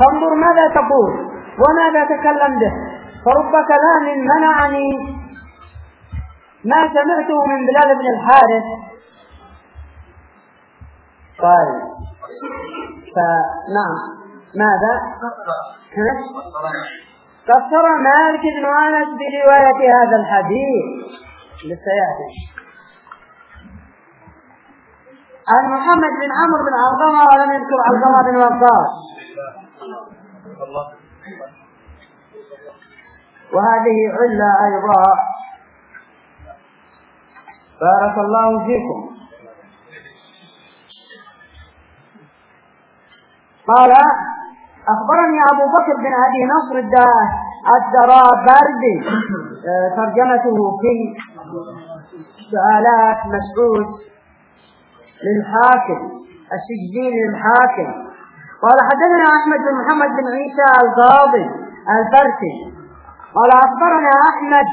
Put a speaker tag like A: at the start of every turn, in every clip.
A: فانظر ماذا تقول وماذا تكلم به، فرب كلام منعني ما سمعته من بلال بن الحارث. طيب فنعم ماذا كفر مالك بن أنس برواية هذا الحديث للسياتي عن محمد بن عمرو بن علقمة ولم يذكر علقمة بن وقاص، وهذه علة أيضا. بارك الله فيكم. قال أخبرني أبو بكر بن أبي نصر الدرابردي، ترجمته في سؤالات مسعود للحاكم السجين للحاكم. قال حدثنا أحمد بن محمد بن عيسى القاضي الفرسي قال أخبرنا أحمد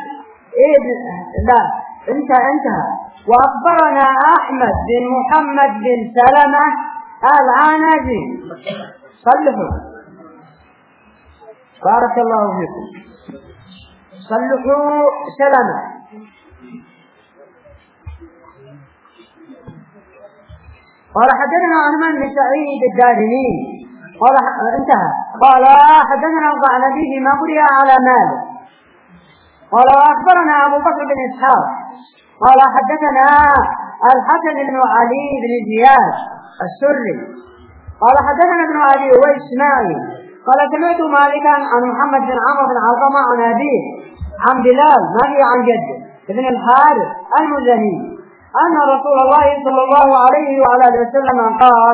A: انتهى. وأخبرنا أحمد بن محمد بن سلمة العنزي. صلحوا بارك الله فيكم، صلحوا سلمة. قال حدثنا عثمان بن سعيد الدارمي قال انتهى. قال حدثنا القعنبي بما قرئ على مالك. قال أخبرنا أبو بكر بن إسحاق قال حدثنا الحسن بن علي بن زياد السري قال حدثنا ابن أبي وإسماعيل قال سمعت مالكا عن محمد بن عمرو بن علقمة عن أبيه عن بلال مالي عن جده ابن الحارث المزني أن رسول الله صلى الله عليه وعلى آله وسلم قال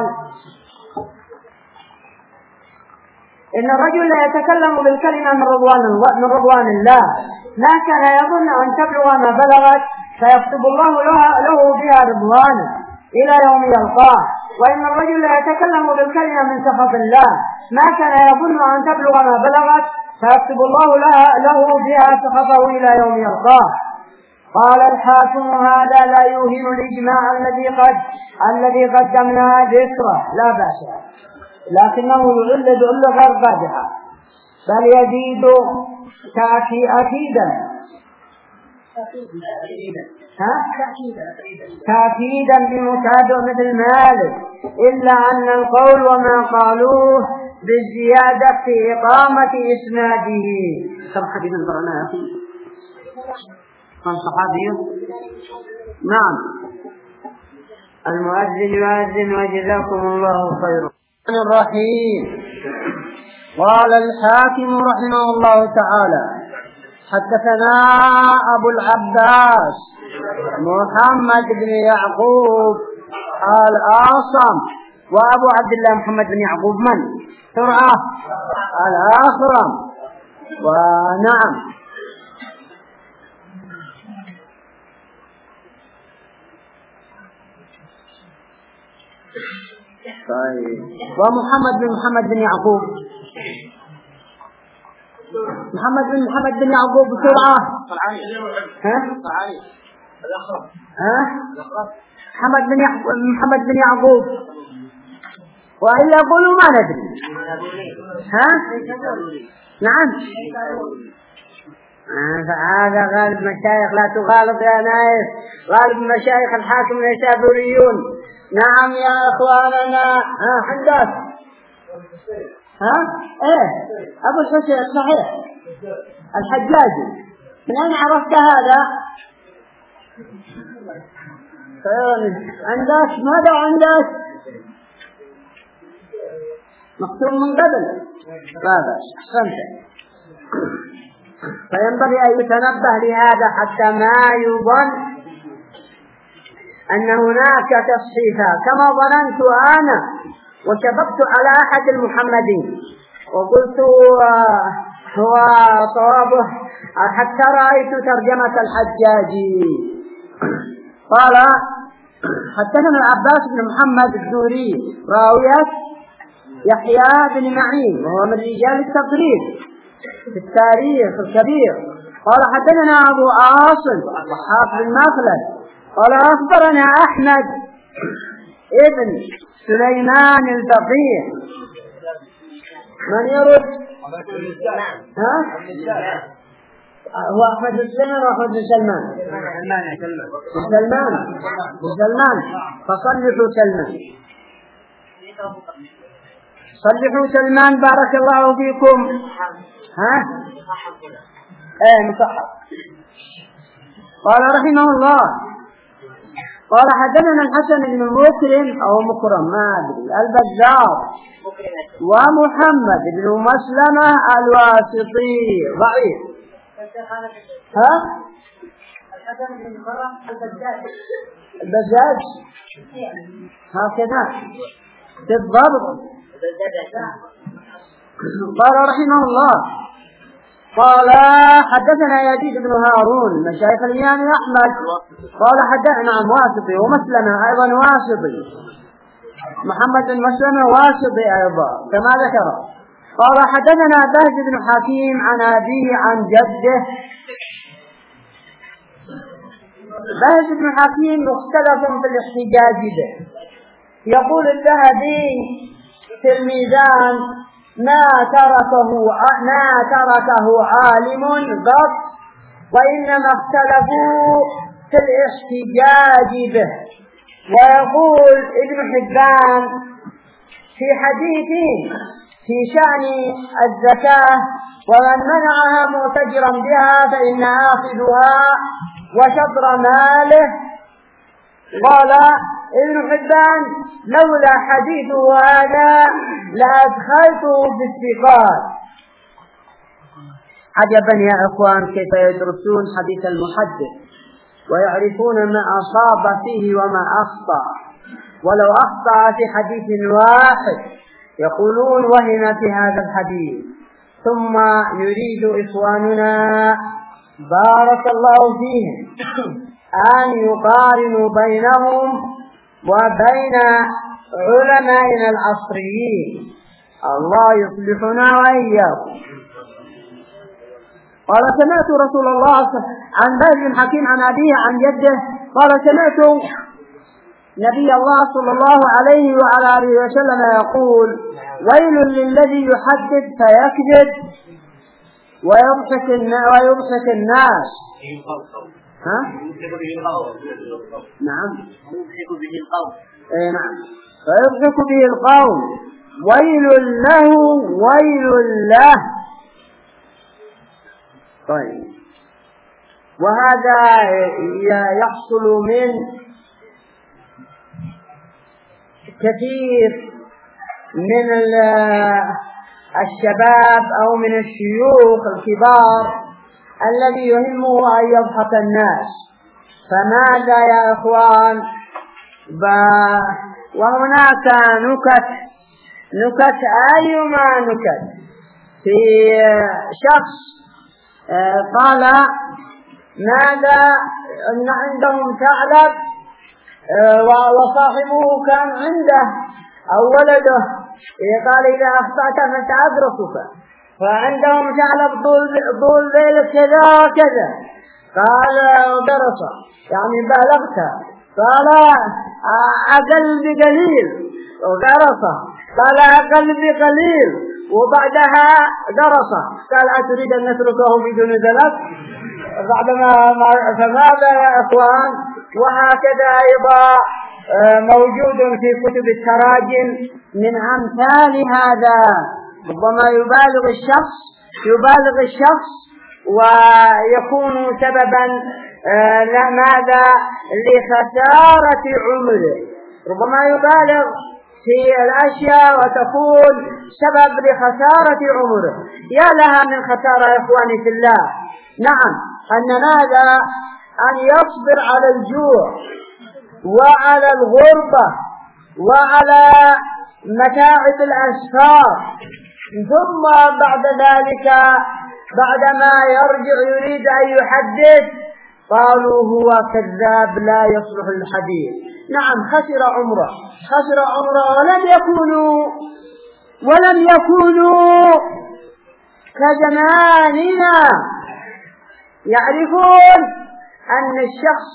A: إن الرجل لا يتكلم بالكلمة من رضوان الله ما كان يظن أن تبلغ ما بلغت فيكتب الله له بها رضوانا إلى يوم يلقاه، وإن الرجل لا يتكلم بالكلمة من سخط الله ما كان يظن أن تبلغ ما بلغت فيكتب الله له بها سخطه إلى يوم يلقاه. قال الحاكم هذا لا يوهن الإجماع الذي قدمنا ذكره لا بأس، لكنه يعل غير قادحة بل يزيد تأكيدا بمتابع مثل مالك، إلا أن القول وما قالوه بالزيادة في إقامة إسناده. كم حديث قرأنا يا أخي؟ كم صحابي؟ نعم. المؤذن يؤذن وجزاكم الله خيرا. الرحيم. قال الحاكم رحمه الله تعالى حدثنا أبو العباس محمد بن يعقوب الأعصم وأبو عبد الله محمد بن يعقوب من سرعة الآخرم. ونعم طيب. ومحمد بن محمد بن يعقوب محمد بن يعقوب بسرعة. محمد بن يعقوب وإلا يقولوا ما ندري. نعم هذا غالب مشايخ لا تغالط يا نايف، غالب مشايخ الحاكم النيسابوريون. نعم يا اخواننا. حدث ايه ابو الحسين صحيح الحجاجي. من اين عرفت هذا؟ عندك ماذا عندك؟ مكتوب من قبل. هذا احسنت. فينبغي ان يتنبه لهذا حتى ما يظن أن هناك تصحيفا كما ظننت أنا، وشبكت على أحد المحمدين وقلت هو صوابه حتى رأيت ترجمة الحجاجي. قال حدثنا العباس بن محمد الدوري راوية يحيى بن معين وهو من رجال التقريب في التاريخ الكبير. قال حدثنا أبو عاصم وحاف بن مخلد قال أخبرنا أحمد ابن سليمان الفقيه من يرد؟ ها؟ هو أحمد بن سليمان وأحمد بن سلمان. سلمان فصلحوا سلمان. صلحوا سلمان بارك الله فيكم. ها؟ مصحح. قال رحمه الله قال حدثنا الحسن بن مكرم أو مكرم ما أدري البزار ومحمد بن مسلمة الواسطي ضعيف. ها؟ الحسن بن مكرم البزاز هكذا بالضبط. قال رحمه الله قال حدثنا يزيد بن هارون مشايخ الإمام أحمد قال حدثنا عن واسطي ومسلمة أيضا واسطي محمد بن مسلمة واسطي أيضا كما ذكر. قال حدثنا بهز بن حكيم عن أبيه عن جده. بهز بن حكيم مختلف في الاحتجاج به. يقول الذهبي في الميزان ما تركه عالم ضبط وإنما اختلفوا في الاحتجاج به. ويقول ابن حبان في حديثه في شأن الزكاة ومن منعها متجرا بها فإن آخذها وشطر ماله. قال ابن حبان لولا حديثه هذا لأدخلته في الثقات. عجبا يا أخوان كيف يدرسون حديث المحدث ويعرفون ما أصاب فيه وما أخطأ، ولو أخطأ في حديث واحد يقولون وهم في هذا الحديث. ثم يريد إخواننا بارك الله فيهم أن يقارنوا بينهم وبين علمائنا العصريين. الله يصلحنا وإياكم. قال سمعت رسول الله عن بهز بن حكيم عن أبيه عن جده قال سمعت نبي الله صلى الله عليه وعلى آله وسلم يقول ويل للذي يحدث فيكذب ويضحك الناس. ها؟ نعم. نعم. فيضحك به القوم ويل له ويل له. طيب وهذا يحصل من كثير من الشباب أو من الشيوخ الكبار الذي يهمه أن يضحك الناس. فماذا يا إخوان؟ وهناك نكت أيما نكت في شخص قال ماذا أن عندهم ثعلب وصاحبه كان عنده أو ولده قال إذا أخطأت فسأدرسك فعندهم ثعلب طول ليل كذا وكذا قال درس يعني بالغت قال أقل بقليل ودرس قال أقل بقليل وبعدها درس قال أتريد أن نتركه بدون ذلك فماذا يا إخوان؟ وهكذا أيضا موجود في كتب التراجم من أمثال هذا. ربما يبالغ الشخص ويكون سببا ماذا لخسارة عمره. ربما يبالغ في الأشياء وتكون سبب لخسارة عمره. يا لها من خسارة يا إخواني في الله. نعم أن ماذا أن يصبر على الجوع وعلى الغربة وعلى متاعب الأسفار ثم بعد ذلك بعدما يرجع يريد أن يحدث قالوا هو كذاب لا يصلح الحديث. نعم خسر عمره ولم يكونوا كزماننا يعرفون أن الشخص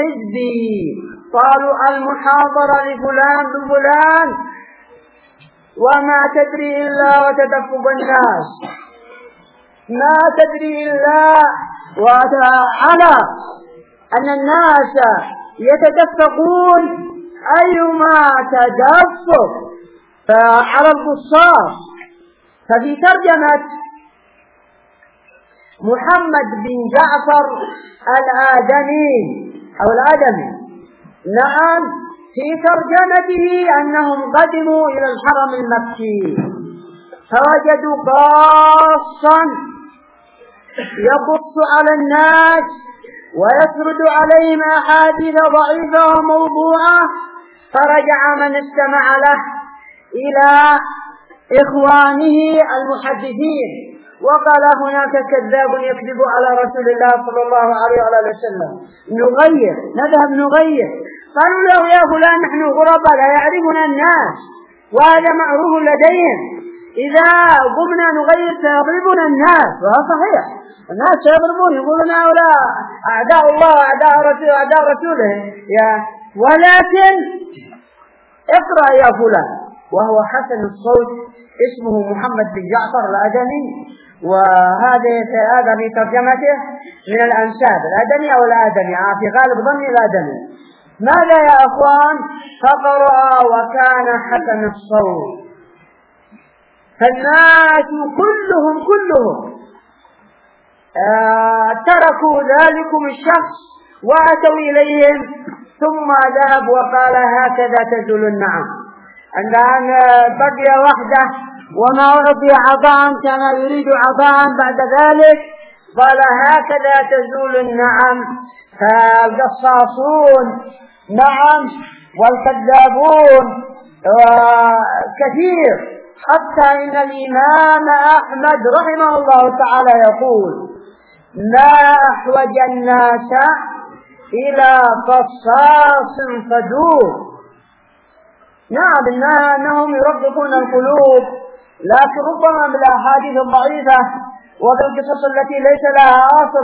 A: حزبي. قالوا المحاضرة لفلان بفلان وما تدري إلا وتدفق الناس، ما تدري إلا وعلى أن الناس يتدفقون أيما تدفق على القصاص. ففي ترجمة محمد بن جعفر الآدمي أو الآدمي، نعم، في ترجمته أنهم قدموا إلى الحرم المكي فوجدوا قاصا يقص على الناس ويسرد عليهم أحاديث ضعيفة وموضوعة، فرجع من استمع له إلى إخوانه المحدثين وقال هناك كذاب يكذب على رسول الله صلى الله عليه وسلم، نذهب نغير. قالوا له يا فلان نحن غرباء لا يعرفنا الناس وهذا معروف لديهم، إذا قمنا نغير سيضربنا الناس. وهذا صحيح، الناس سيضربون يقولون هؤلاء أعداء الله أعداء رسوله ولكن اقرأ يا فلان، وهو حسن الصوت اسمه محمد بن جعفر الآدمي، وهذا في ترجمته من الأنساب الآدمي أو الآدمي، في غالب ظني الآدمي. ماذا يا أخوان؟ فقرأ وكان حسن الصوت، فالناس كلهم تركوا ذلكم الشخص وأتوا إليهم، ثم ذهب وقال هكذا تزول النعم. الآن بقي وحده وما أعطي عطاء كان يريد عطاء بعد ذلك، قال هكذا تزول النعم. فالقصاصون نعم والكذابون كثير، حتى إن الإمام أحمد رحمه الله تعالى يقول ما أحوج الناس إلى قصاص صدوق. نعم إنهم يرققون القلوب، لكن ربما بالأحاديث الضعيفة وبالقصص التي ليس لها أصل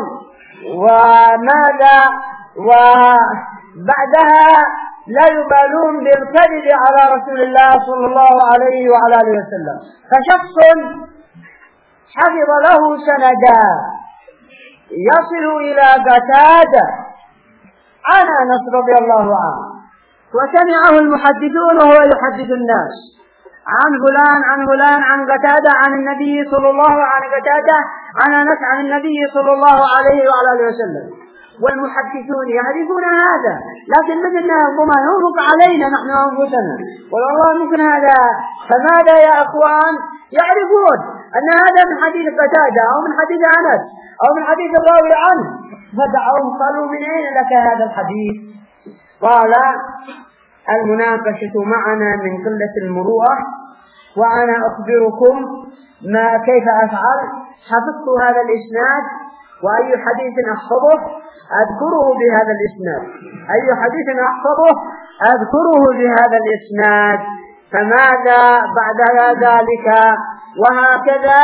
A: وبعدها لا يبالون بالكذب على رسول الله صلى الله عليه وآله وسلم. فشخص حفظ له سندا يصل إلى قتادة عن أنس رضي الله عنه، وسمعه المحدثون وهو يحدث الناس عن فلان عن قتادة عن النبي صلى الله عليه قتادة عن أنس عن النبي صلى الله عليه وآله وسلم. والمحدثون يعرفون هذا، لكن مثلنا ربما ينفق علينا نحن أنفسنا والله مثل هذا. فماذا يا أخوان؟ يعرفون أن هذا من حديث قتادة أو من حديث أنس أو من حديث الراوي عنه، فدعوهم قالوا من أين لك هذا الحديث؟ قال المناقشة معنا من قلة المروءة، وأنا أخبركم ما كيف أفعل. حفظت هذا الإسناد وأي حديث أحفظه أذكره بهذا الإسناد، أي حديث أحفظه أذكره بهذا الإسناد. فماذا بعد ذلك؟ وهكذا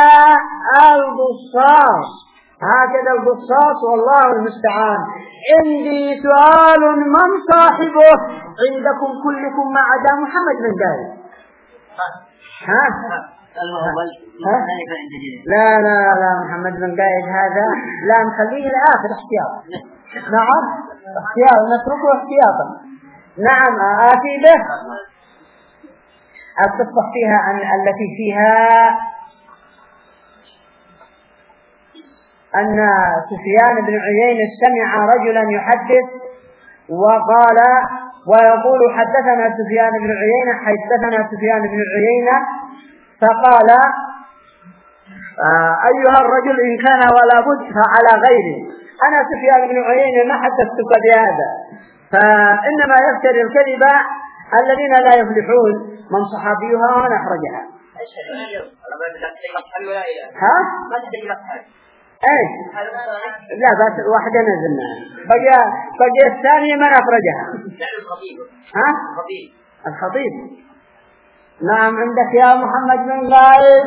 A: القصاص والله المستعان. عندي سؤال من صاحبه عندكم كلكم ما عدا محمد بن قايد؟ لا محمد بن قايد هذا لا نخليه الآخر احتياط. نعم احتياط، نتركه احتياطا. نعم آتي به القصة فيها التي فيها أن سفيان بن عيينة سمع رجلا يحدث ويقول حدثنا سفيان بن عيينة فقال أيها الرجل إن كان ولا بد فعلى غيره، أنا سفيان بن عيينة ما حدثتك بهذا، فإنما يفتري الكذب الذين لا يفلحون. من صحابيها ومن أخرجها؟ ايش؟ لا بس واحدة نزلنا، بقي الثانية من أخرجها؟ الخطيب. نعم عندك يا محمد بن غايب.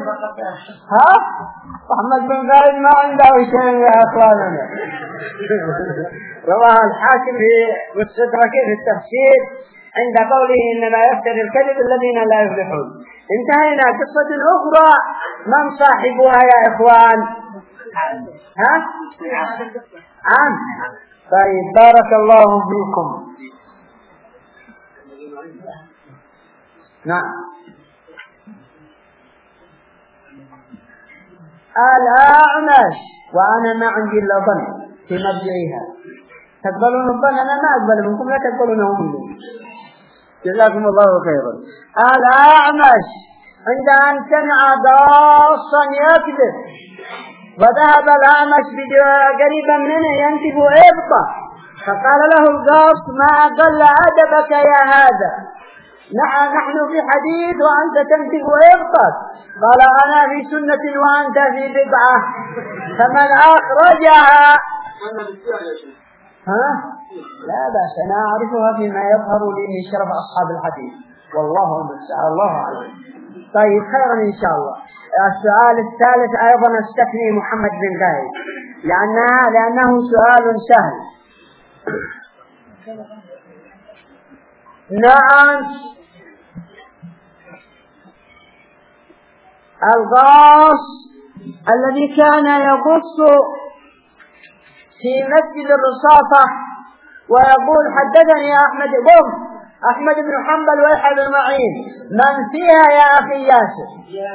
A: محمد بن غايب ما عنده شيء يا أخواننا. رواه الحاكم في مستدركه في التفسير عند قوله إنما يفتري الكذب الذين لا يفلحون. انتهينا. قصة أخرى من صاحبها يا إخوان؟ ها؟ عام. طيب بارك الله فيكم. نعم. الأعمش، وأنا ما عندي إلا ظن في مرجعها. تقبلون الظن؟ أنا ما أقبل منكم، لا تقبلونه مني. جزاكم الله خيرا. الأعمش عند أن سمع ضاصا يكذب، وذهب الأعمش قريبا منه ينتف إبطة، فقال له القاص: ما أقل أدبك يا هذا، نحن في حديث وأنت تنتف إبطة. قال: أنا في سنة وأنت في بدعة، فمن أخرجها. ها؟ لا بأس، أنا أعرفها فيما يظهر لي من شرف أصحاب الحديث، والله المستعان، الله أعلم. طيب خيرا إن شاء الله. السؤال الثالث أيضا استثني محمد بن زايد لأنه سؤال سهل. نعم. الغاص الذي كان يبص في مسجد الرصافة ويقول: حدثني أحمد بن حنبل ويحيى بن معين، من فيها يا أخي ياسر؟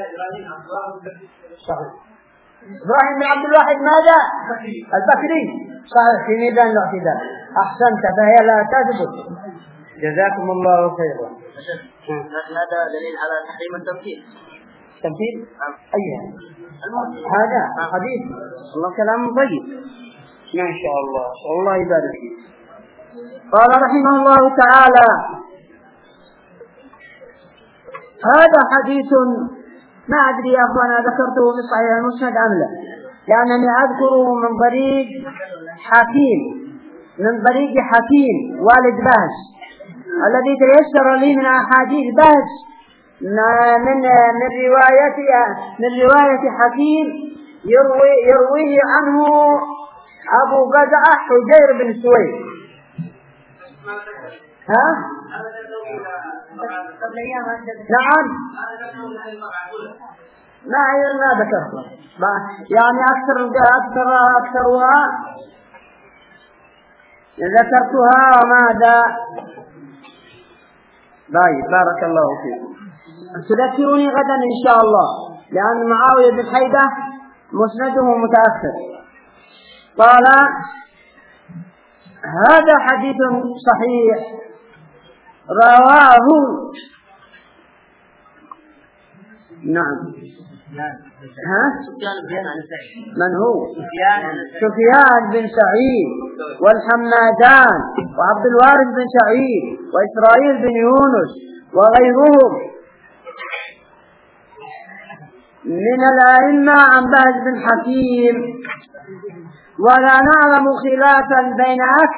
A: إبراهيم بن عبد الواحد ماذا؟ البكري. صحيح، في ميدان الاعتدال. أحسنت، فهي لا تثبت. جزاكم الله خيرا.
B: هذا دليل على تحريم التمثيل.
A: تمثيل؟ أي هذا حديث. الله كلام طيب ما شاء الله، الله يبارك فيك. قال رحمه الله تعالى: هذا حديث ما أدري يا أخوانا ذكرته في صحيح المسند أم لا، لأنني أذكره من طريق حكيم والد بهز، الذي تيسر لي من أحاديث بهز من رواية حكيم يرويه عنه أبو قزعة حجير بن سويد. ها؟ نعم. ما ذكرت يعني أكثرها ذكرتها وماذا. طيب بارك الله فيكم. تذكروني غدا إن شاء الله، لأن معاوية بن حيدة مسنده متأخر. قال: هذا حديث صحيح رواه. نعم. ها؟ من هو؟ سفيان بن سعيد والحمادان وعبد الوارث بن سعيد وإسرائيل بن يونس وغيرهم من الأئمة عن بهز بن حكيم. ولا نعلم خلافا بين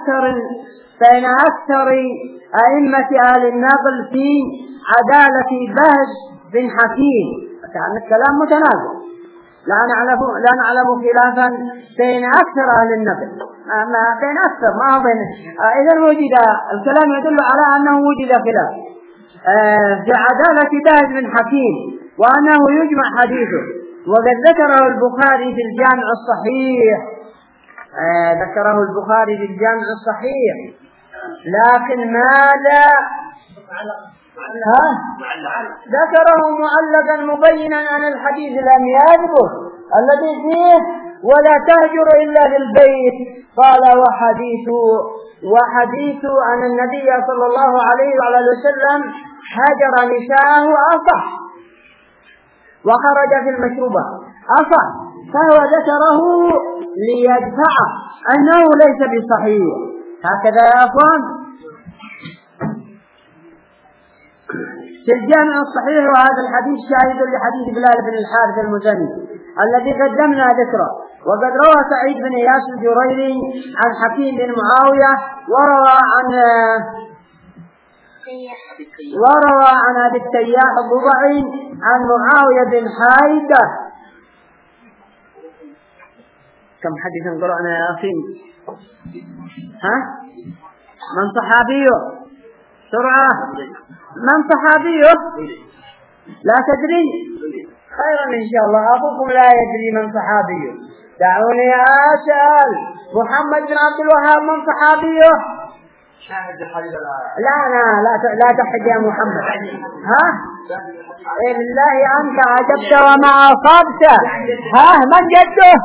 A: أكثر أئمة أهل النقل في عدالة بهز بن حكيم، كان الكلام متنازع. لا نعلم خلافا بين أكثر أهل النقل، بين أكثر ما بين. إذا وجد الكلام يدل على أنه وجد خلاف في عدالة بهز بن حكيم وأنه يجمع حديثه. وقد ذكره البخاري في الجامع الصحيح، لكن ماذا؟ ذكره معلقا مبينا عن الحديث لم يذكر الذي فيه: ولا تهجر إلا للبيت. قال: وحديث عن النبي صلى الله عليه وعلى وسلم هجر نساءه أصح، وخرج في المشروبة أصح، فهو ذكره ليدفع أنه ليس بصحيح. هكذا يا أخوان في الجامع الصحيح. وهذا الحديث شاهد لحديث بلال بن الحارث المزني الذي قدمنا ذكره. وقد روى سعيد بن إياس الجريري عن حكيم بن معاوية، وروى عن أبي التياح الضبعي عن معاوية بن حيدة. كم حديثا قرأنا يا أخي؟ ها؟ من صحابيه؟ سرعة. من صحابيه؟ لا تدري؟ خيرا إن شاء الله. أخوكم لا يدري من صحابيه. دعوني أسأل محمد بن عبد الوهاب من صحابيه؟ لا تحد يا محمد. ها؟ بالله أنت عجبت وما أصبت. ها من جده؟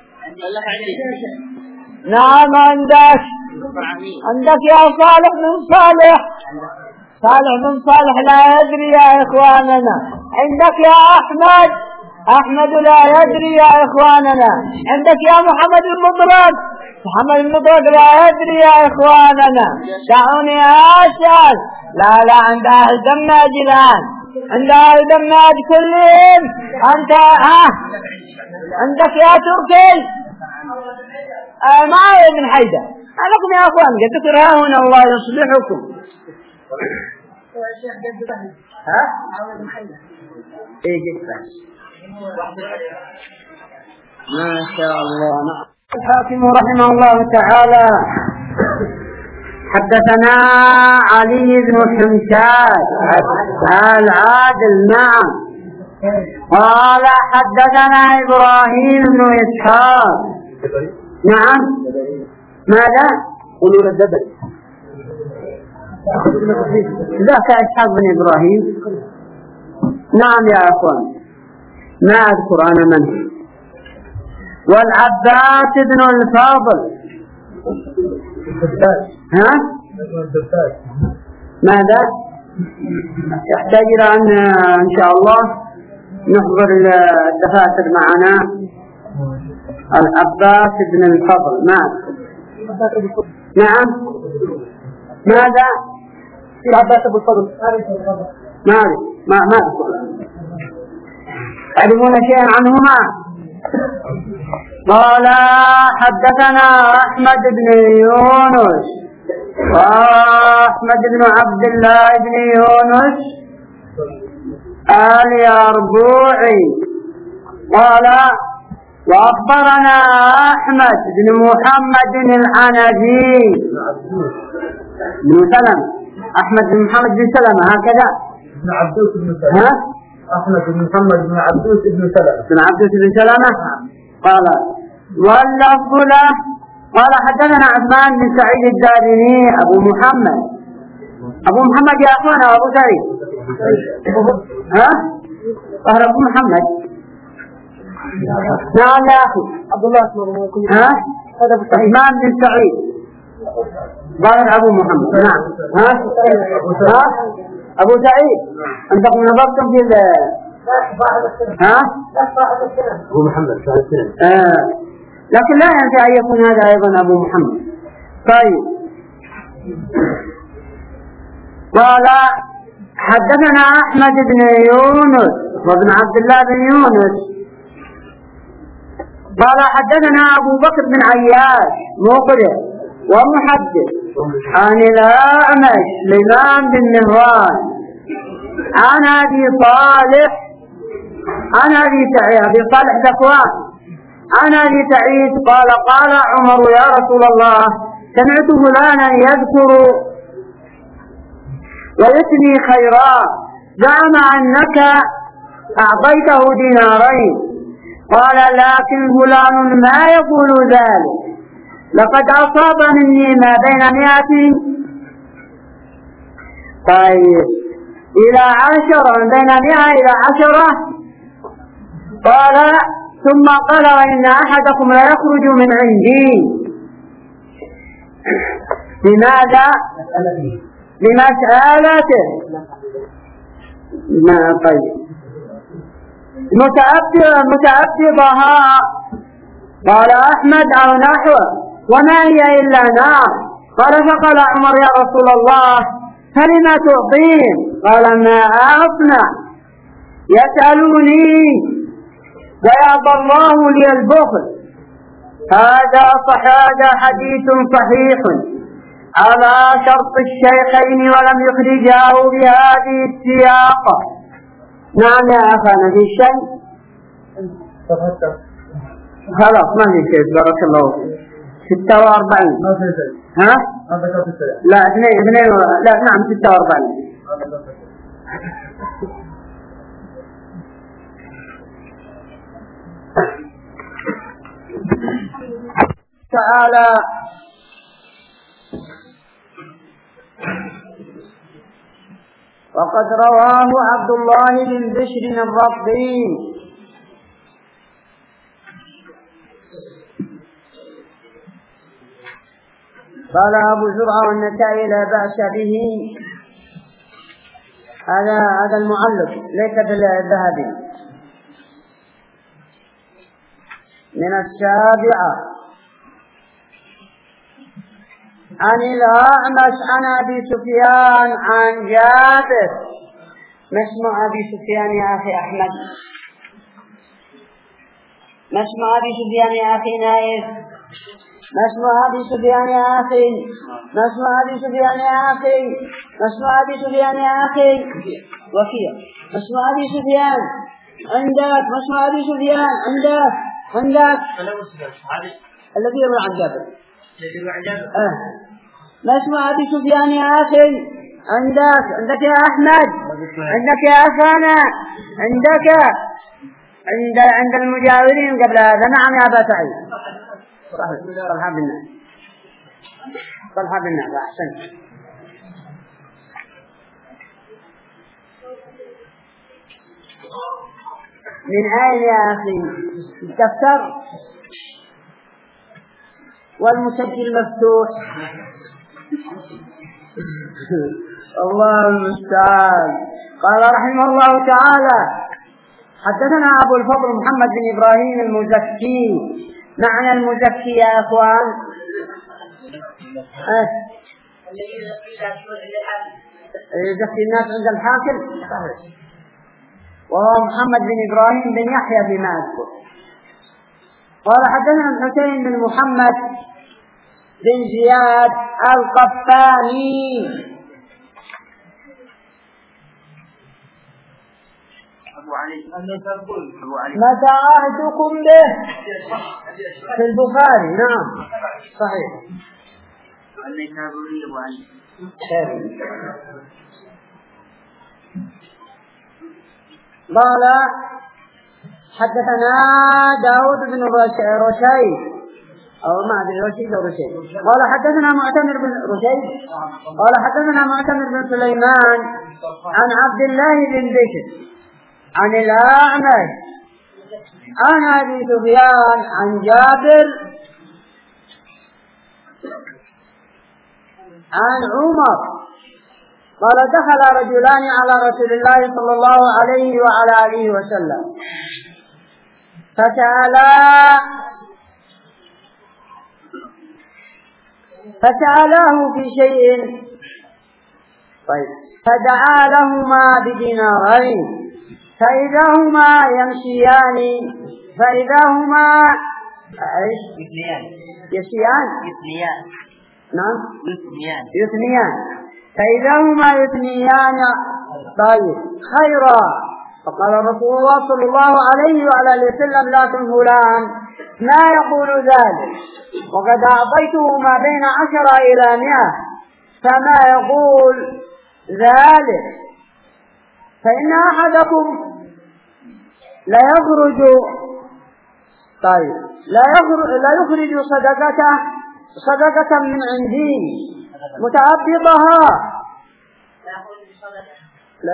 A: نعم عندك يا صالح من صالح لا يدري يا إخواننا. عندك يا أحمد لا يدري يا إخواننا. عندك يا محمد المضرب لا يدري يا إخواننا. دعوني أسأل. لا عند أهل دماج الآن، عند أهل دماج كلهم. أنت عندك يا تركي معي من حيدة. لكم يا أخوان قد تكرهون الله يصلحكم. ها؟ إيه جدا ما شاء الله. الحاكم رحمه الله تعالى حدثنا علي بن حمشاد العادل نعم قال حدثنا إبراهيم بن إسحاق نعم ماذا؟ قلوا رددت ذاك إسحاق بن إبراهيم. نعم يا أخوان ما أذكر أنا من. والعباس بن الفاضل. ها؟ ماذا؟ يحتاج إلى إن شاء الله نحضر الدفاتر معنا. العباس بن الفضل. نعم ماذا؟ العباس بن الفضل ما تعرفون شيئا عنهما؟ قال حدثنا أحمد بن يونس وأحمد بن عبد الله بن يونس اليربوعي قال وأخبرنا أحمد بن محمد العنزي بن سلمة. أحمد بن محمد بن سلمة هكذا
C: بن عبدوس بن سلمة. أحمد بن محمد بن عبدوس بن سلمة
A: قال واللفظ له قال حدثنا عثمان بن سعيد الدارمي أبو محمد يا أخوانا أبو سعيد. ها؟ قال أبو محمد. نعم يا أخي عبد الله ها؟ عثمان بن سعيد قال أبو محمد. نعم ها؟ أبو سعيد عندكم نظرتم في ها؟
C: أبو محمد
A: لكن لا ينفع أن يكون هذا أيضا أبو محمد. طيب قال حدثنا أحمد بن يونس وابن عبد الله بن يونس قال حدثنا أبو بكر بن عياش مقرئ ومحدث عن الأعمش سليمان بن مهران عن أبي صالح أبي صالح ذكوان عن أبي سعيد قال قال عمر يا رسول الله سمعت فلانا يذكر ويثني خيرا زعم أنك أعطيته دينارين. قال لكن فلان ما يقول ذلك لقد أصاب مني ما بين 100 طيب إلى 10 بين 100 إلى 10. قال ثم قال وإن أحدكم لا يخرج من عندي. لماذا؟ لمسألته. طيب متأبدها. قال أحمد أو نحوه وما هي إلا نار. قال فقال عمر يا رسول الله فلما تعطين؟ قال ما أصنع يسألوني ويعطى الله لي البخل. هذا حديث صحيح على شرط الشيخين ولم يخرجاه بهذه السياقة. نعم يا أخانا في شيء؟ خلاص ما في شيء بارك الله فيك. 46
C: ما في شيء.
A: ها؟
C: هذا كم شيء؟
A: لا 2 لا نعم 46. تعالى وقد رواه عبد الله بن بشر الربي قال أبو زرعة والنسائي لا بأس به. هذا المعلق ليس بالذهبي. من السابعة عن الأعمش عن أبي سفيان عن جابر. ما اسم أبي سفيان يا أخي أحمد؟ ما اسم أبي سفيان يا أخي نايف؟ ما اسم أبي سفيان يا أخي؟ ما اسم أبي سفيان يا أخي؟ ما اسم أبي سفيان يا أخي؟ وكيع. ما اسم أبي سفيان؟ عندك. ما اسم أبي سفيان؟ عندك. الذي يروي عن جابر. ما اسم أبي سفيان يا أخي؟ عندك يا أحمد. عندك يا أخانا. عندك عند المجاورين قبل هذا. نعم يا أبا سعيد. طلحة بن نعم أحسن. من أين يا أخي؟ الدفتر والمسجل مفتوح. الله المستعان. قال رحمه الله تعالى حدثنا أبو الفضل محمد بن إبراهيم المزكي. معنى المزكي يا أخوان يزكي الناس عند الحاكم، وهو محمد بن إبراهيم بن يحيى بما أذكر. قال حدثنا الحسين بن محمد بن زياد القفاني. متى عهدكم به؟ في البخاري. نعم صحيح. قال حدثنا داود بن رشيد أو ما أدري رشيد أو رشيد. قال حدثنا معتمر بن رشيد. قال حدثنا معتمر بن سليمان عن عبد الله بن بشر عن الأعمش عن أبي سفيان عن جابر عن عمر قال دخل رجلان على رسول الله صلى الله عليه وعلى آله وسلم فسألاه في شيء طيب فدعا لهما بدينارين فإذا هما يمشيان فإذا هما يثنيان فإذا هما يثنيان طيب خيرا. فقال رسول الله صلى الله عليه وعلى آله وسلم لكن فلان ما يقول ذلك وقد أعطيته ما بين 10 إلى 100 فما يقول ذلك فإن أحدكم لا يخرج صدقة من عندي متعبطها لا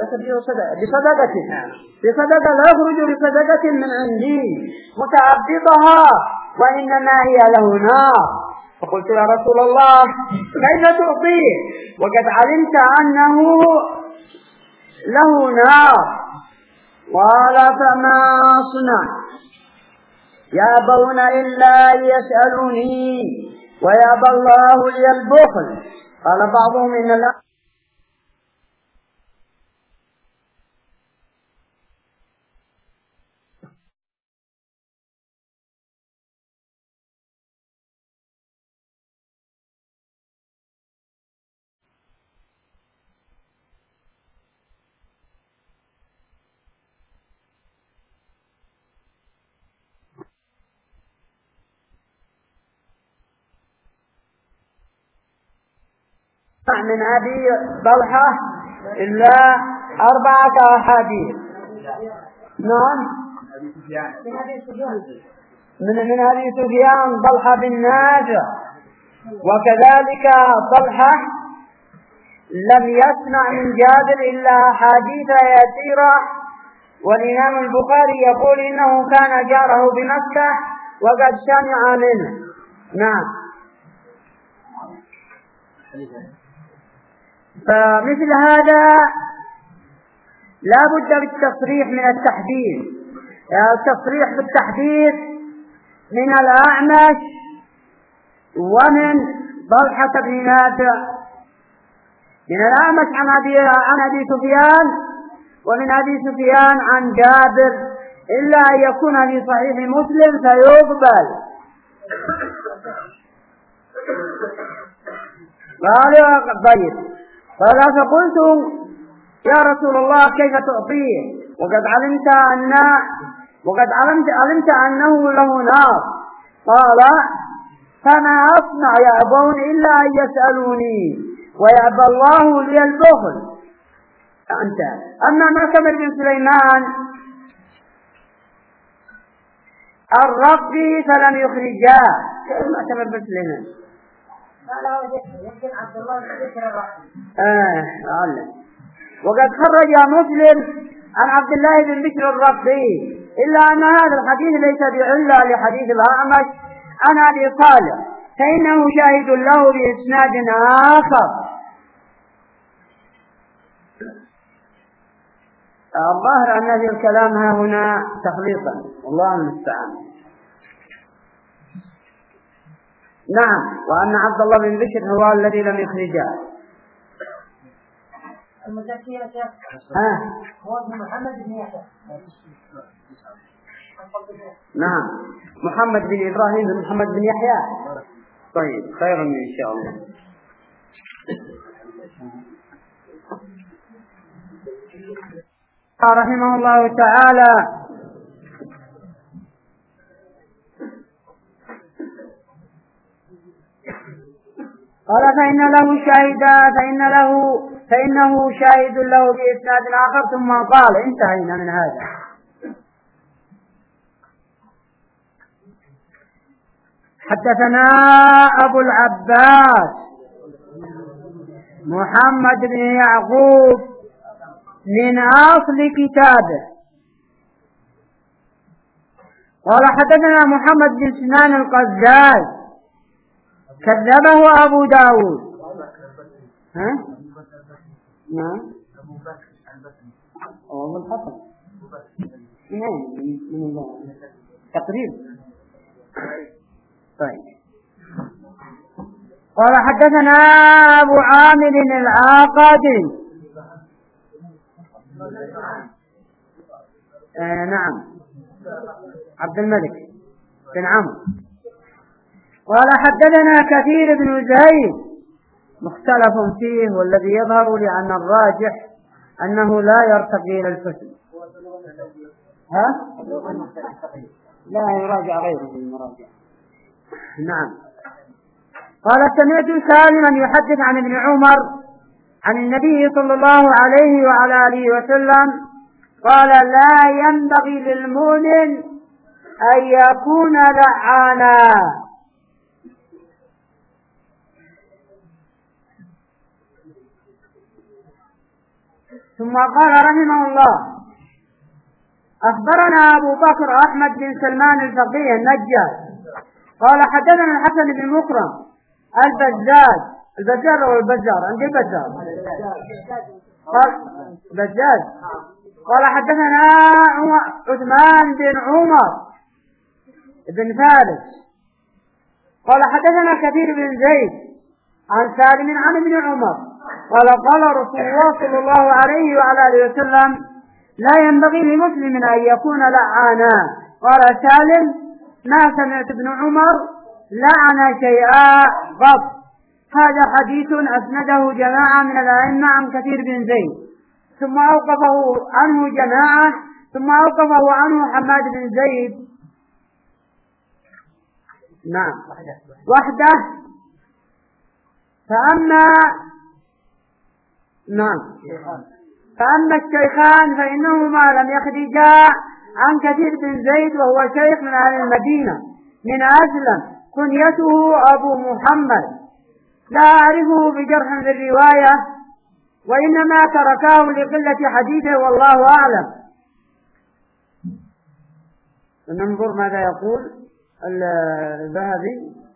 A: يخرج بصدقة من عندي متعبطها وإنما هي له نار. فقلت يا رسول الله كيف تعطيه وقد علمت أنه له نار؟ قال فما أصنع؟ يأبون إلا يسألوني ويأبى الله لي البخل. قال بعضهم إن الله من أبي طلحة إلا 4 أحاديث. نعم من أبي سفيان من أبي سفيان طلحة بن نافع، وكذلك طلحة لم يسمع من جابر إلا أحاديث يسيرة. والإمام البخاري يقول إنه كان جاره بمكة وقد سمع منه. نعم. فمثل هذا لا بد بالتصريح من التحديث، التصريح بالتحديث من الأعمش ومن طلحة بن نافع، من الأعمش عن أبي سفيان، ومن أبي سفيان عن جابر، إلا أن يكون في صحيح مسلم فيقبل. قال فقلت يا رسول الله كيف تعطيه وقد علمت أنه له نار؟ قال فما أصنع يأبون إلا أن يسألوني ويأبى الله لي البخل. أنت أما معتمر بن سليمان الرقي فلم يخرجاه. معتمر بن سليمان وقد خرج مسلم عن عبد الله بن بشر الرقي، إلا أن هذا الحديث ليس بعلة لحديث الأعمش عن أبي صالح، فإنه شاهد له بإسناد آخر. الظاهر أن هذه الكلام ها هنا تخليطا، والله المستعان. نعم. وأن عبد الله بن بشر هو الذي لم يخرجه.
D: المزكي يا شيخ هو ابن محمد بن يحيى.
A: نعم، محمد بن إبراهيم بن محمد بن يحيى. طيب، خير إن شاء الله. رحمه الله تعالى قال فإنه شاهد له بإسناد آخر، ثم قال انتهينا من هذا. حدثنا أبو العباس محمد بن يعقوب من أصل كتابه قال حدثنا محمد بن سنان القزاز كذبه أبو داود. نعم. أبو الحسن من الله تقريب. طيب. قال حدثنا أبو عامر العاقدي. نعم، عبد الملك بن عمرو. قال حدثنا كثير بن زيد مختلف فيه، والذي يظهر لأن الراجح أنه لا يرتقي إلى الفصل. لا يراجع غيره المراجع. نعم. قال سمعت سالما يحدث عن ابن عمر عن النبي صلى الله عليه وعلى آله وسلم قال لا ينبغي للمؤمن أن يكون لعانا. ثم قال رحمه الله أخبرنا أبو بكر أحمد بن سلمان الفقيه النجار قال حدثنا الحسن بن مكرم البزار عند البزار قال حدثنا عثمان بن عمر بن فارس قال حدثنا كثير بن زيد عن سالم عن ابن عمر قال قال رسول الله صلى الله عليه وعلى آله وسلم لا ينبغي لمسلم أن يكون لعانا. قال سالم ما سمعت ابن عمر لعن شيئا قط. هذا حديث أسنده جماعة من الأئمة عن كثير بن زيد، ثم أوقفه عنه جماعة، ثم أوقفه عنه حماد بن زيد نعم وحده. فأما الشيخان فإنهما لم يخرجا عن كثير بن زيد وهو شيخ من أهل المدينة من أسلم، كنيته أبو محمد، لا أعرفه بجرح في الرواية، وإنما تركاه لقلة حديثه والله أعلم. ننظر ماذا يقول الذهبي.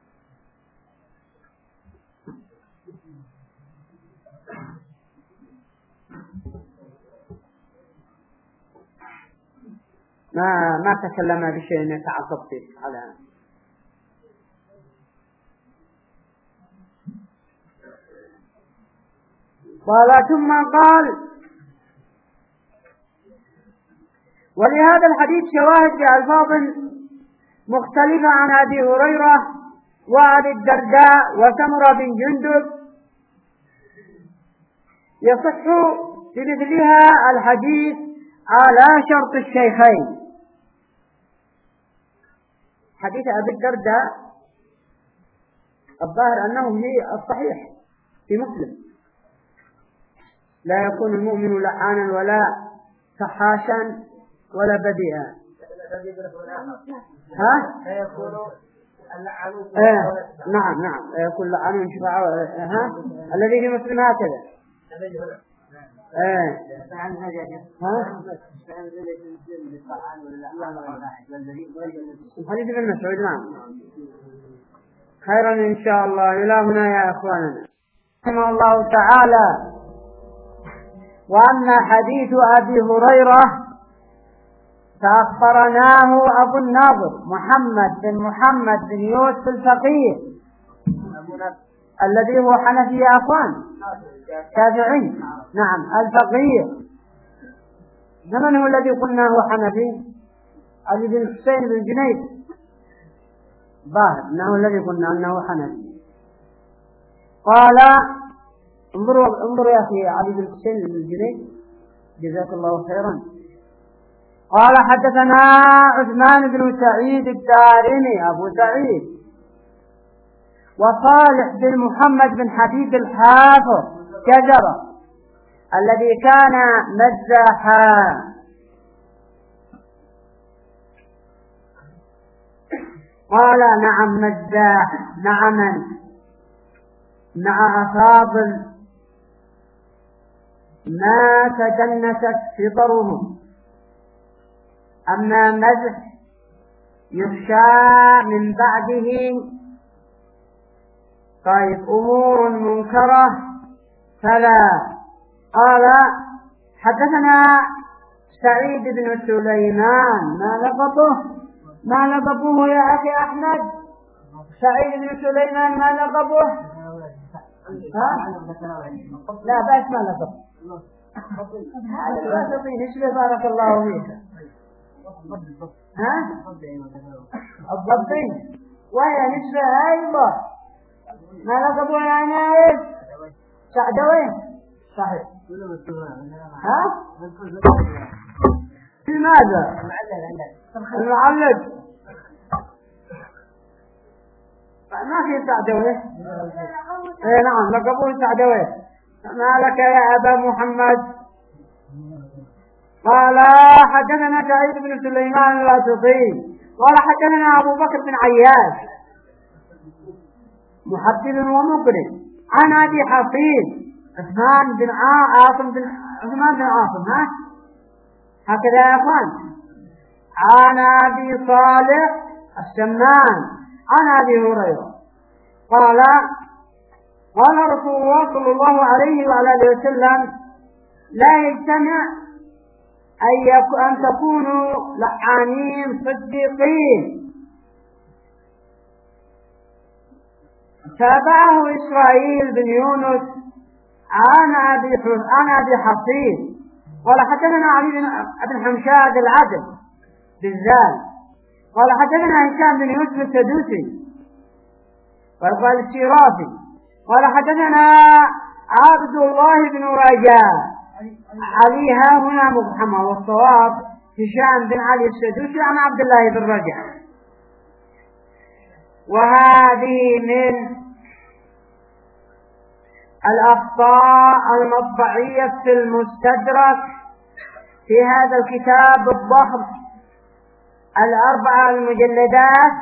A: ما تكلم بشيء يتعقب فيه على قال. ثم قال: ولهذا الحديث شواهد بألفاظ مختلفة عن أبي هريرة وأبي الدرداء وسمرة بن جندب، يصح بمثلها الحديث على شرط الشيخين. حديث أبي الدرداء الظاهر أنه هي الصحيح في مسلم: لا يكون المؤمن لعانا ولا فحاشا ولا بديئا. ها؟
D: لا يكون اللعانون
A: نعم لا يكون لعانون شفاعة. ها؟ الذي في مسلم هكذا. حديث ابن مسعود. نعم. خيرا إن شاء الله. إلى هنا يا إخواننا رحمه الله تعالى. وأما حديث أبي هريرة فأخبرناه أبو النضر محمد بن يوسف الفقيه الذي هو حنفي يا أخوان، شافعي. نعم الفقيه. من هو الذي قلنا هو حنفي؟ علي بن حسين بن جنيد ظاهر انه الذي قلنا انه حنفي. قال: انظروا يا أخي علي بن حسين بن جنيد جزاك الله خيرا. قال: حدثنا عثمان بن سعيد الدارمي أبو سعيد، وصالح بن محمد بن حبيب الحافظ كجرة الذي كان مزاحا. قال: نعم مزاح، نعما مع أفاضل ما تجنست فطرهم. أما مزح يخشى من بعده طيب أمور منكرة فلا. قال: حدثنا سعيد بن سليمان. ما لقبه يا أخي أحمد؟ سعيد بن سليمان ما لقبه؟ لا بس ما لقب. لا تطين اسمه بارك الله فيك. الضبين وهي نسبة. أيوة ما لقبه يا نايف؟ سعدوين. صحيح. لماذا؟ المعلق ما في سعدوين. نعم لقبه سعدوين. ما لك يا أبا محمد؟ قال: حدثنا سعيد بن سليمان الواسطي قال: حدثنا أبو بكر بن عياش محدث ومقرئ عن أبي حفيظ عثمان بن عاصم هكذا يا أخوان، عن أبي صالح السمان عن أبي هريرة قال: قال رسول الله صلى الله عليه وعلى آله وسلم: لا يجتمع أن تكونوا لعانين صديقين. تابعه إسرائيل بن يونس عن أبي حفيظ قال: حدثنا علي بن حمشاد العدل بالزال قال: حدثنا هشام بن يوسف السدوسي وقال الشيرافي قال: حدثنا عبد الله بن رجاء. علي ها هنا مبحمة، والصواب هشام بن علي السدوسي عن عبد الله بن رجاء. وهذه من الأخطاء المطبعية في المستدرك في هذا الكتاب الضخم 4 المجلدات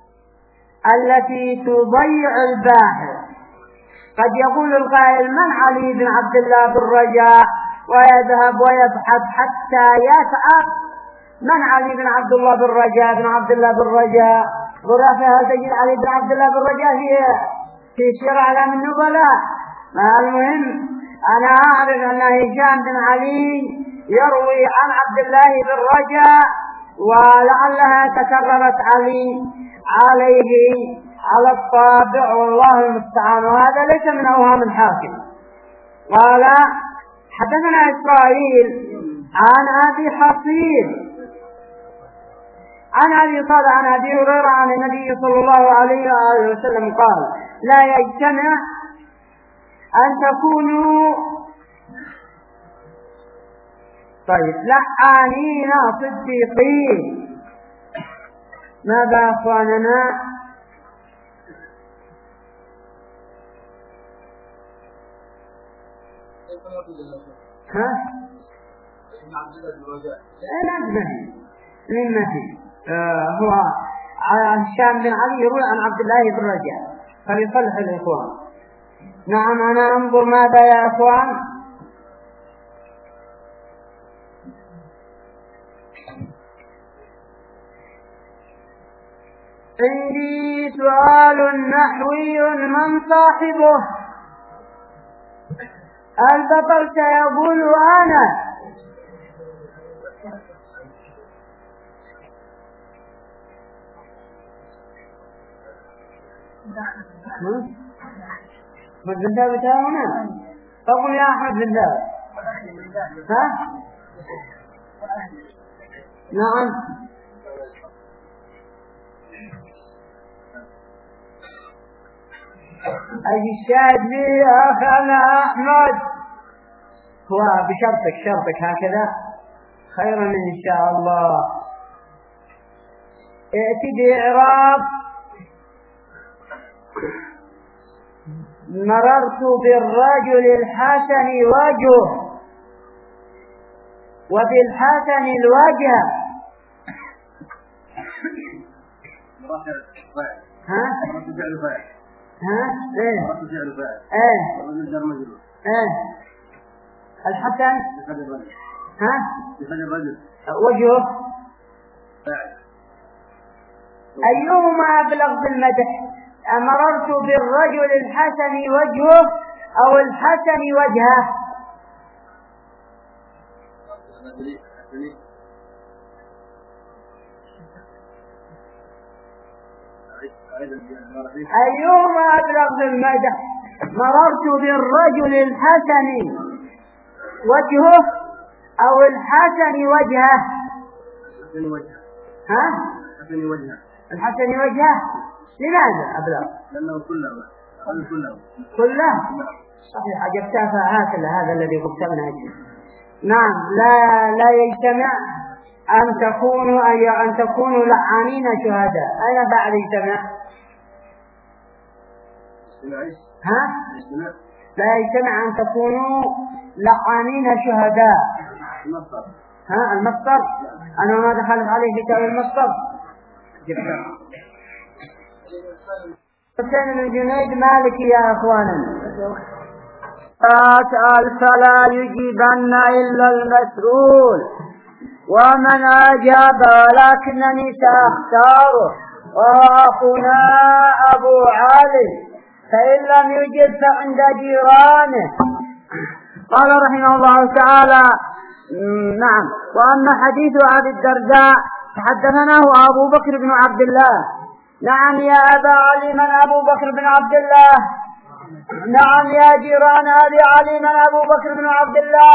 A: التي تضيع الباحث. قد يقول القائل: من علي بن عبد الله بن رجاء؟ ويذهب ويبحث حتى يتعب من علي بن عبد الله بن رجاء بن عبد الله بن رجاء. ورافعها تجد علي بن عبد الله بن رجاء في سير أعلام النبلاء. المهم أنا أعرف أن هشام بن علي يروي عن عبد الله بن رجاء، ولعلها تكررت عليه على الطابع، والله المستعان. وهذا ليس من أوهام الحاكم. قال: حدثنا إسرائيل عن أبي حصين عن أبي صالح عن أبي هريرة عن النبي صلى الله عليه وآله وسلم قال: لا يجتمع أن تكونوا لعانين صديقين. ماذا أخواننا؟ هو هشام بن علي يروي عن عبد الله بن رجاء، فليصلح الإخوان. نعم، أنا أنظر ماذا يا أخوان. عندي سؤال نحوي: من صاحبه؟ البطل سيقول: أنا. أحمد بن ثابت هنا. فقل يا أحمد بن ثابت. ها؟ نعم. أي الشاهد لي يا أخانا أحمد؟ هو شرطك هكذا خيرا إن شاء الله. ائتي بإعراب: مررت بالرجل الحسن وجهه، وبالحسن الوجه. الحسن وجهه. أيهما أبلغ في المدح؟ مررت بالرجل الحسن وجهه أو الحسن وجهه؟ أيهما أبلغ في المدح؟ مررت بالرجل الحسن وجهه أو الحسن وجهه؟ الحسن وجهه. لماذا أبلغ؟
C: لأنه
A: كله صحيح. أجبتها فهكذا، هذا الذي قلتنا. نعم. لا يجتمع أن تكونوا لعانين شهداء. أين بعد يجتمع؟ لا يجتمع أن تكونوا لعانين شهداء. المصدر. أنا ما دخلت عليه في تأويل المصدر. حسين بن جنيد مالكي يا أخوانا. أسأل فلا يجيبن إلا المسؤول، ومن أجاب ولكنني سأختاره وأخونا أبو علي، فإن لم يجب فعند جيرانه. قال رحمه الله تعالى: نعم. وأما حديث أبي الدرداء فحدثناه أبو بكر بن عبد الله. نعم يا أبا علي، من أبو بكر بن عبد الله؟ نعم يا جيران أبي علي، من أبو بكر بن عبد الله؟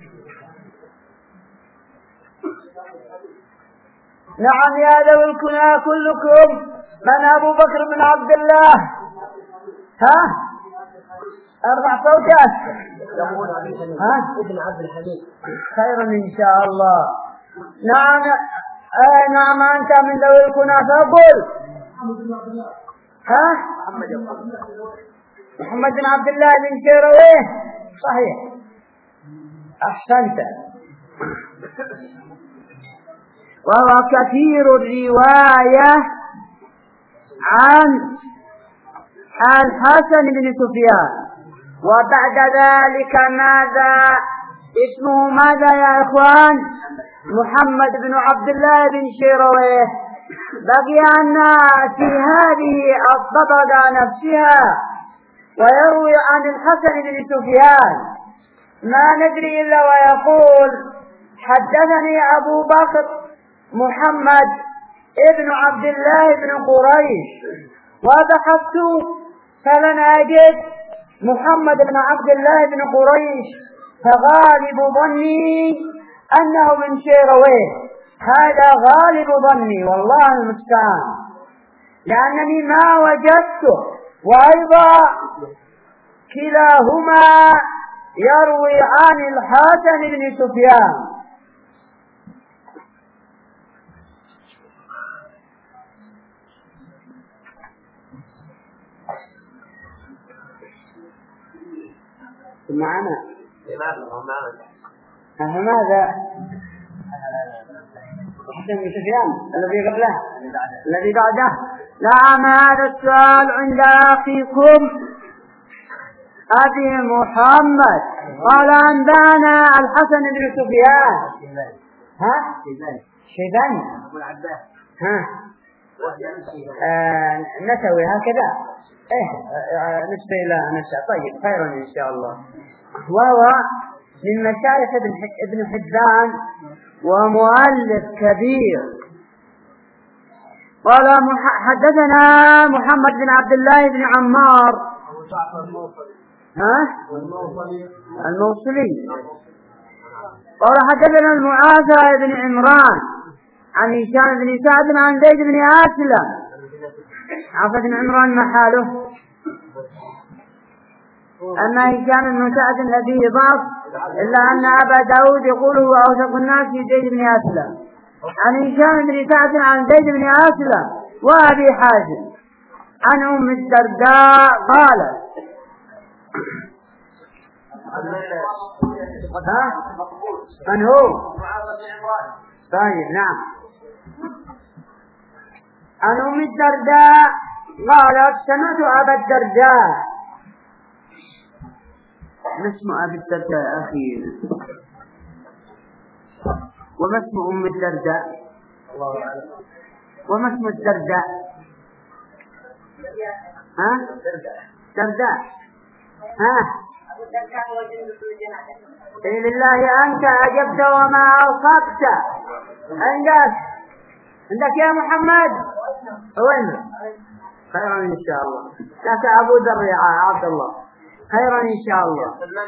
A: نعم يا ذوي الكنى كلكم، من أبو بكر بن عبد الله؟ ارفع صوتك.
D: ابن عبد الحميد.
A: خيرا إن شاء الله. نعم. نعم أنت من ذوي الكنى فقل. محمد بن عبد الله بن شيرويه. صحيح، أحسنت. وهو كثير الرواية عن الحسن بن سفيان. وبعد ذلك ماذا اسمه ماذا يا إخوان؟ محمد بن عبد الله بن شيرويه. بقي أن في هذه الطبقة نفسها ويروي عن الحسن بن سفيان ما ندري إلا ويقول حدثني أبو بكر محمد ابن عبد الله بن قريش، وبحثت فلن أجد محمد بن عبد الله بن قريش، فغالب ظني أنه من شيرويه. هذا غالب ظني والله المستعان، لأنني ما وجدته، وأيضا كلاهما يروي عن الحسن بن سفيان. معنا ماذا حسن بن سفيان الذي قبله الذي بعده؟ نعم، هذا السؤال عند أخيكم أبي محمد. قال أنبانا الحسن بن سفيان. شيباني نسوي هكذا نسبة إلى نساء. طيب خيرا إن شاء الله. وهو من مشايخ ابن حبان ومؤلف كبير. قال حدثنا محمد بن عبد الله بن عمار الموصلي. قال حدثنا المعافى بن عمران عن هشام بن سعد عن زيد بن أسلم. عافى بن عمران محاله، أما هشام بن سعد الذي ضعف، إلا أن أبا داود يقول هو أوثق الناس في زيد بن أسلم. عن هشام بن سعد عن زيد بن أسلم وأبي حازم عن أم الدرداء قالت من هو؟ طيب نعم. عن أم الدرداء قالت سمعت أبا الدرداء. ما اسم أبي الدرداء يا أخي؟ وما اسم أم الدرداء؟ وما اسم الدرداء؟ درداء. إيه لله أنت أجبت وما أوصفت. عندك يا محمد؟ وين؟ خيرا إن شاء الله. لا تعبود الرعاء عبد الله. خيرا إن شاء الله.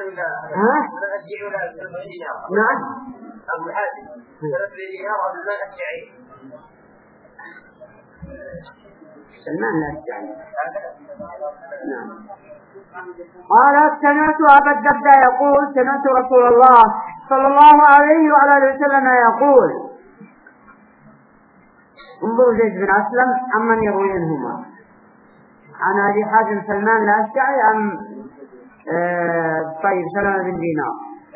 A: نعم.
B: أبو حاتم
A: سلمان لا الشعري. نعم. قالت سمعت أبا الدرداء يقول سمعت رسول الله صلى الله عليه وعلى وسلم يقول. انظروا زيد بن أسلم عمن يروينهما عن أبي حازم سلمان الأشجعي عن طيب سلمة بن دينار.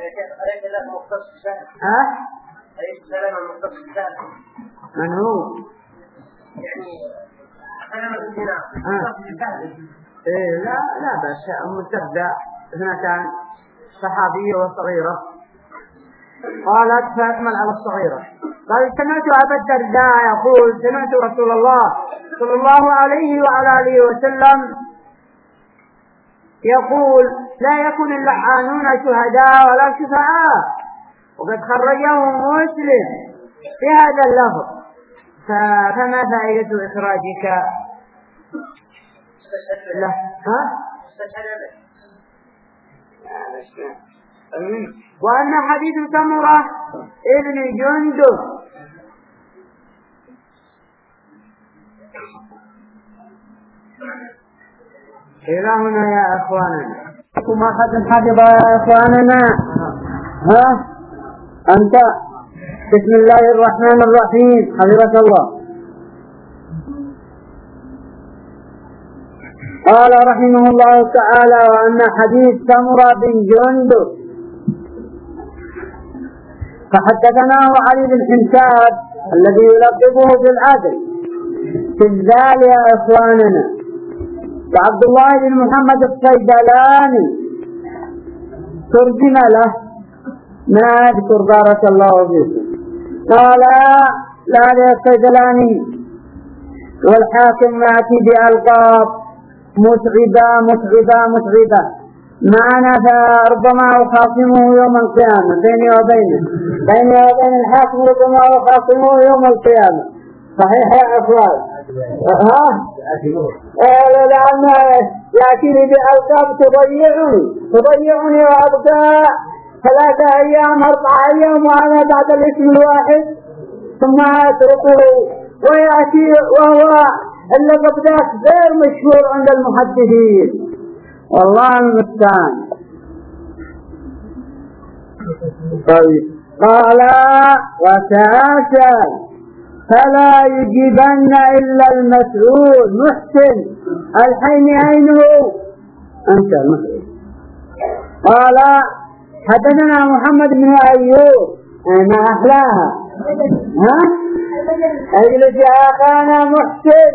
A: من هو؟
B: يعني سلمة بن دينار.
A: لا بس أم الدرداء اثنتان صحابية وصغيرة. قالت فأكمل على الصغيرة. قال سمعت أبا الدرداء يقول سمعت رسول الله صلى الله عليه وعلى آله وسلم يقول لا يكون اللعانون شهداء ولا شفعاء. وقد خرجه مسلم في هذا اللفظ. فما فائدة إخراجك له؟ وأن حديث سمرة ابن جندب إلى هنا يا أخواننا. ما حد حفظ يا أخواننا؟ أنت بسم الله الرحمن الرحيم حفظك الله. قال رحمه الله تعالى وأن حديث سمرة بن جندب فحدثناه علي بن حمشاد الذي يلقبه بالعدل في الذال يا إخواننا، وعبد الله بن محمد الصيدلاني ترجم له ما أذكر بارك الله فيكم. قال لا الصيدلاني والحاكم يأتي بألقاب متعبة معنا، فربما أخاصمه يوم القيامة بيني وبين الحاكم، ربما أخاصمه يوم القيامة. صحيح يا أخوان؟ لأن يأتيني بألقاب تضيعني وأبقى 3 أيام 4 أيام وأنا بعد الاسم الواحد ثم أتركه ويأتي وهو اللقب ذاك غير مشهور عند المحدثين، والله المستعان. طيب قال وتعاسى فلا يجيبن إلا المسؤول محسن الحين عينه أنت المسؤول. قال حدثنا محمد بن أيوب ما أحلاها أجلس يا أخانا محسن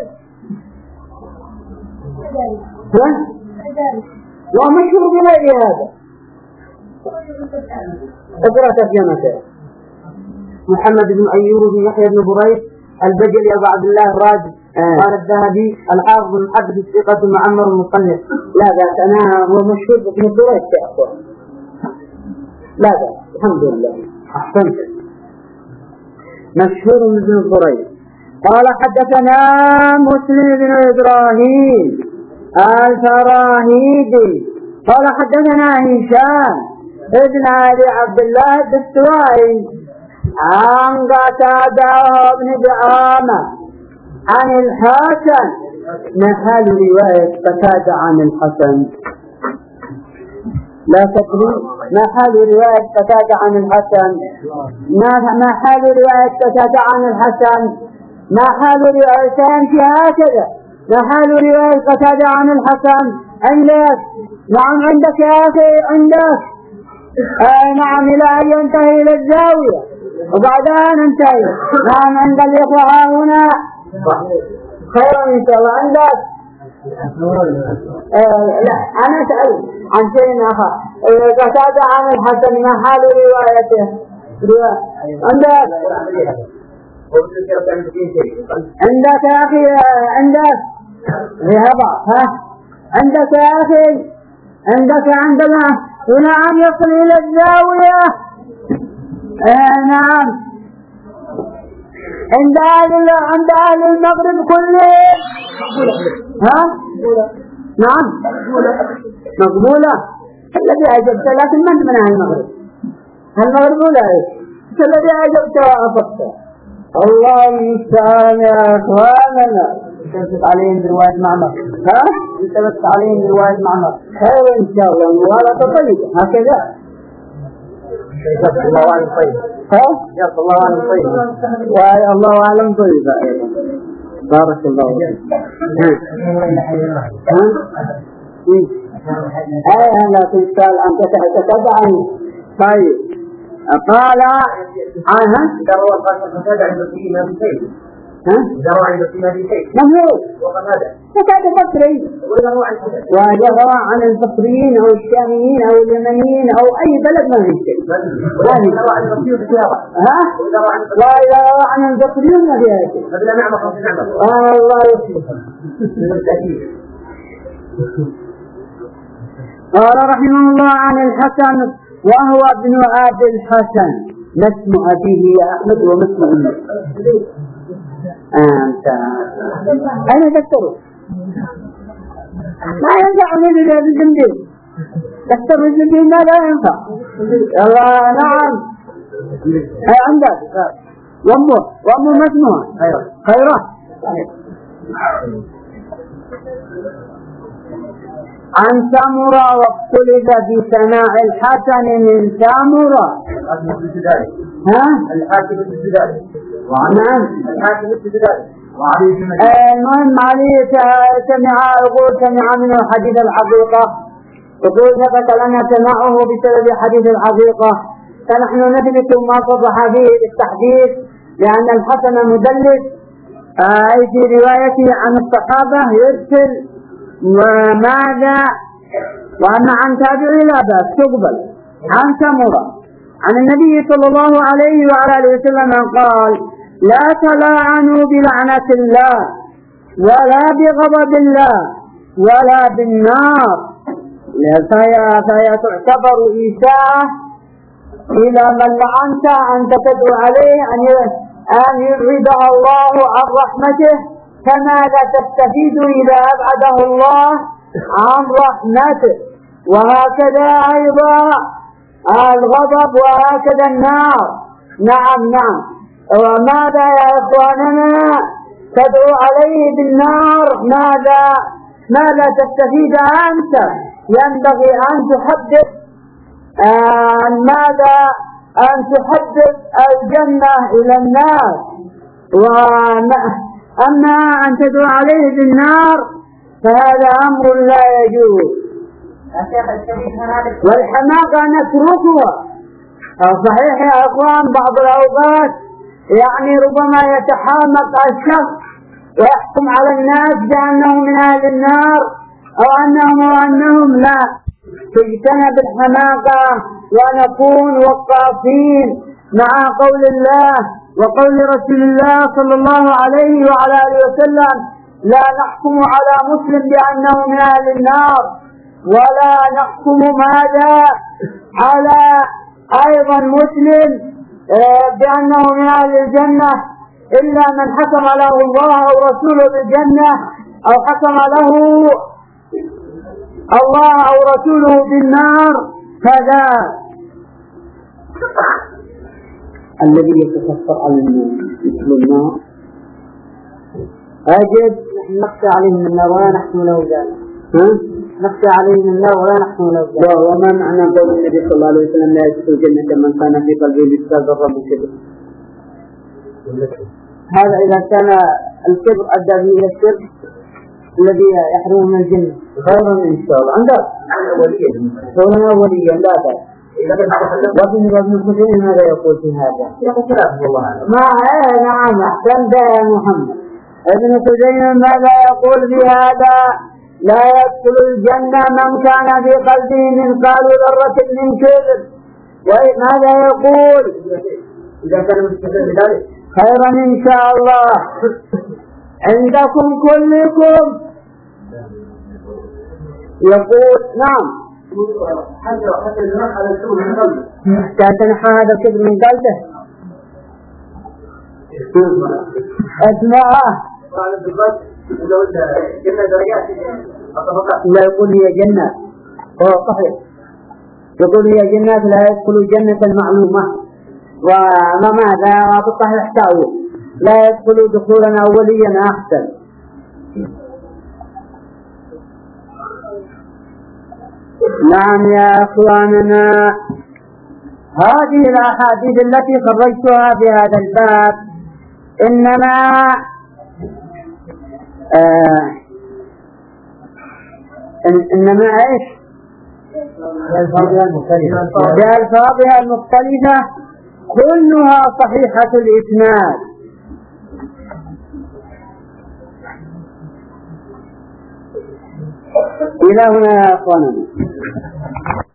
A: ومشهور بغير هذا. اقرأ ترجمته. محمد بن أيوب بن يحيى بن بريد البجلي أبو عبد الله الراجي. قال الذهبي الحافظ المحدث الثقة معمر المصنف. لا ذاك أنا هو مشهور بن بريد يا أخوان. لا ذاك الحمد لله أحسنت مشهور بن بريد. قال حدثنا مسلم بن إبراهيم الفراهيدي قال حدثنا هشام ابن علي عبد الله الدستوائي عن قتادة بن دعامة عن الحسن محل رواية قتادة عن الحسن لا تقري محل رواية قتادة عن الحسن محل رواية قتادة عن الحسن محل روايتان في هكذا محل رواية قتادة عن الحسن عندك. نعم عندك يا أخي عندك. نعم إلى أن ينتهي إلى الزاوية وبعدها ننتهي. نعم عند الإخوة هنا خير إن شاء الله. عندك لا أنا أسأل عن شيء آخر. قتادة عن الحسن محل روايته عندك يا أخي عندك ذهبا عندك يا أخي عندك عندنا. ونعم يصل إلى الزاوية. نعم عند أهل المغرب كله. نعم مقبولة الذي أجبت لكن من أهل المغرب ولا إيش الذي أجبت وأفقت. الله المستعان يا أخواننا. انتبت عليهم برواية معمر. انتبت عليهم برواية معمر خير إن شاء الله. ولا تطيب هكذا يرضى الله عنه طيب. يرضى الله عنه طيب ويا الله أعلم طيب. بارك الله فيك. لا تسأل أنت تتبعني. طيب قال عنها
B: دعوة القتادة عند فيه ما بشيء. دعوة عند فيه ما بشيء.
A: مهروب
B: وقتادة
A: بصري وجرى عن البصريين أو الشاميين أو اليمنيين أو أي بلد ما في شيء.
B: دعوة عن البصريين بسيارة.
A: لا عن البصريين ما فيها شيء.
B: فبلا نعمة خمس نعمة.
A: الله يسلمك. قال رحمه الله عن الحسن وهو ابن أبي الحسن اسم أبيه يا أحمد ومسم أمه. أنت أين تكتره؟ ما ينفع من الجنبين. تكتر الجنبين لا ينفع. الله نعم. أي عندك وأمه مسموها خيرات. عن سامورا واختلف في سماع الحسن من سامورا.
B: الحاكم الابتدائي.
A: نعم
B: الحاكم الابتدائي.
A: المهم علي سمع منه حديث الحقيقة. يقول ثبت لنا سماعه بسبب حديث الحقيقة فنحن نثبت ما صرح به بالتحديث لأن الحسن مدلس أي في روايته عن الصحابة يرسل وماذا، وأما عن تابعي لا بأس تقبل. عن سمرة عن النبي صلى الله عليه وعلى آله وسلم قال: لا تلاعنوا بلعنة الله ولا بغضب الله ولا بالنار، فهي تعتبر إساءة إلى من لعنت أنت تدعو عليه أن يبعده الله عن رحمته، فماذا تستفيد إذا أبعده الله عن رحمته؟ وهكذا أيضا الغضب وهكذا النار. نعم. وماذا يا إخواننا تدعو عليه بالنار؟ ماذا تستفيد أنت؟ ينبغي أن تحدث أن تحدث الجنة إلى الناس، أما أن تدعو عليه بالنار فهذا أمر لا يجوز. والحماقة نتركها. صحيح يا أخوان بعض الأوقات يعني ربما يتحامق الشخص ويحكم على الناس بأنهم من أهل النار أو أنهم لا. تجتنب الحماقة ونكون وقافين مع قول الله وقول رسول الله صلى الله عليه وعلى آله وسلم: لا نحكم على مسلم بأنه من أهل النار، ولا نحكم ماذا على أيضا مسلم بأنه من أهل الجنة إلا من حكم له الله أو رسوله بالجنة أو حكم له الله أو رسوله بالنار. كذا الذي يتكفر على مثل النار أجد نخشى عليه من النار ولا نحكم له ذلك. نخشى عليه من النار ولا نحكم له ذلك. وما معنى قول النبي صلى الله عليه وسلم: لا يدخل الجنة من كان في قلبه مثقال ذرة من كبر؟ هذا إذا كان الكبر أدى به إلى الشرك الذي يحرم من الجنة. خيرا إن شاء الله. عندك أوليا لا بأس. لكن ابن الخزيمة ماذا يقول في هذا؟ نعم أحسنت يا محمد. ابن الخزيمة ماذا يقول في هذا؟ لا يدخل الجنة من كان في قلبه مثقال ذرة من كبر. وماذا يقول؟
B: إذا كان مستقر بذلك
A: خيرا إن شاء الله. عندكم كلكم يقول نعم
B: حتى ينحى هذا الكبر من قلبه.
A: تنحى هذا الكبر من قلبه. اسمعه لا يقول هي جنة. هو صحيح يقول هي جنة لا يدخل الجنة المعلومة. وما ماذا بالصحيح تأويل لا يدخل دخولا أوليا أحسن. نعم يا أخواننا، هذه الأحاديث التي خرجتها في هذا الباب إنما إيش؟ بألفاظها المختلفة كلها صحيحة الإسناد. إلى هنا يا أخواننا.